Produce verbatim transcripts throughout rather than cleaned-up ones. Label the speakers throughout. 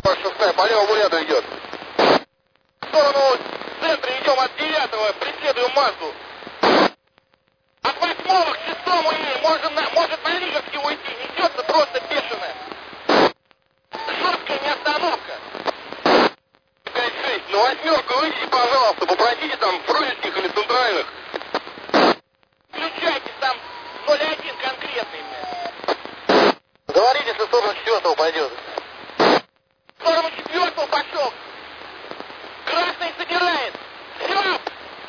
Speaker 1: шестая по левому ряду идет. В сторону центра идем от девятого, преследуем массу. От восьмого к шестому и можем на, может на Лиговке уйти, несется просто бешеная. Жесткая неостановка. пять шесть, на восьмерку выйдите, пожалуйста, попросите там фрунзенских или центральных. Включайте там ноль один конкретный. Говорите, если в сторону четвертого пойдет. В сторону четвертого пошел. Красный собирает. Все.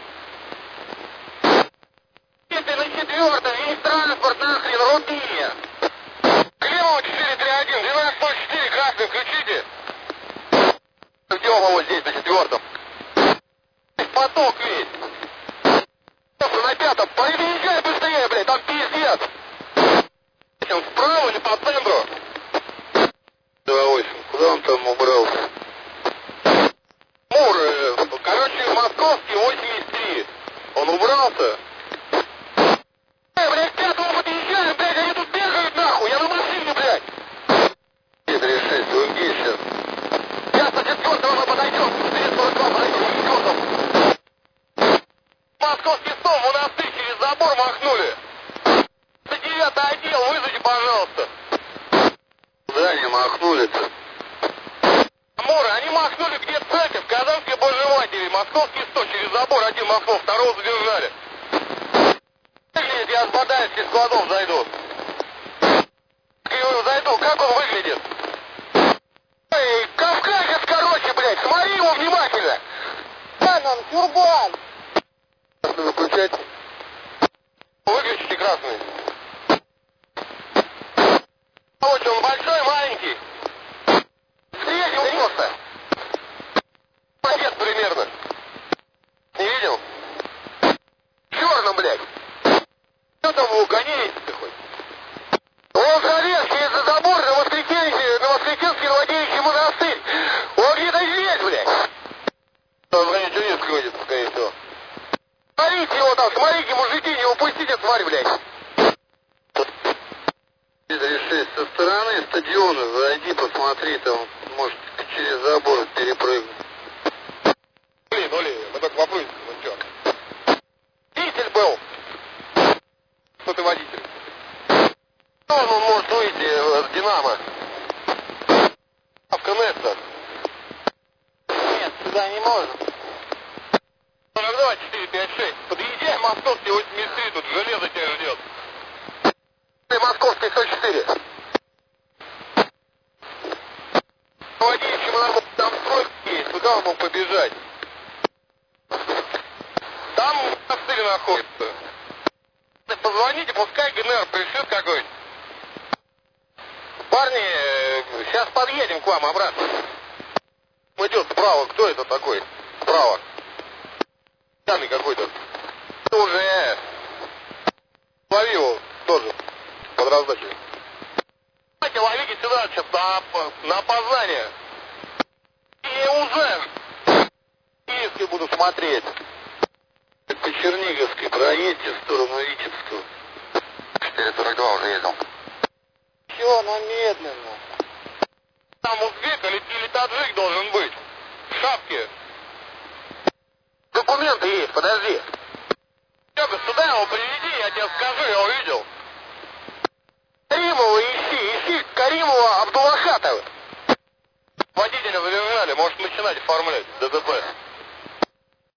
Speaker 1: Если на четвертом есть транспорт, нахрен, рубили. Климова четыре три один, двенадцать ноль четыре, красный, включите. Ждем его здесь, на четвертом. Поток весь. На пятом, переезжай быстрее, блядь, там пиздец. Справа или по центру? два восемь, куда он там убрался? Мур, э, короче, московский восемьдесят три. Он убрался? Эй, блядь, пятого подъезжаем, блядь, они тут бегают нахуй, я на машине, блядь. три шесть, уйди сейчас. Сейчас на четвертого мы подойдем, четыре сорок два подойдем, на четвертом. Московский стол, монастырь через забор махнули. девятый отдел, вызовите, пожалуйста. Да, не махнули-то. Мура, они махнули где церковь, Казанской Божьей Матери, московский сто, через забор один махнул, второго задержали. Выглядит, я с Бадаевских складов зайду. Я зайду, как он выглядит? Эй, кавказец, короче, блядь, смотри его внимательно. Вон он, тюрбан. Выключать. Выключите красный. Вот он большой, маленький. Среднего роста. Молодец примерно. Не видел? Черным, блядь. Что там у коней ты хоть? Он залез через забор на Воскресенский, на Воскресенский Новодевичий монастырь. Он где-то здесь, блядь. Он в районе Тюнинска ходит, скорее всего. Смотрите его там, смотрите, мужики, не упустите, тварь, блядь. шесть, со стороны стадиона зайди, посмотри, там, может, через забор перепрыгнуть. Блин, Оли, мы только попрыгнем, ну чё? Водитель был. Кто ты водитель? Он, он может выйти с Динамо. А в Коннекта. Нет, сюда не можно. сорок два, четыре, пять, шесть. Подъезжай, московский восемьдесят три, тут железо тебя ждет. Московский сто четыре. Водитель, там стройка есть, куда он мог побежать? Там монастырь находится. Позвоните, пускай ГНР пришлет какой-нибудь. Парни, сейчас подъедем к вам обратно. Идет справа, кто это такой? Справа. Пьяный какой-то. Уже. Лови его тоже. Под раздачу. Давайте ловите сюда сейчас на, на опознание. И уже. Киевский буду смотреть. По Черниговской проедьте в сторону Витебского. четыре сорок два уже ездил. Чего, ну медленно. Там узбек или, или таджик должен быть. В шапке. Документы есть, подожди. Серега, сюда его приведи, я тебе скажу, я увидел. Каримова ищи, ищи Каримова Абдулахатова. Водителя задержали, может начинать оформлять ДТП.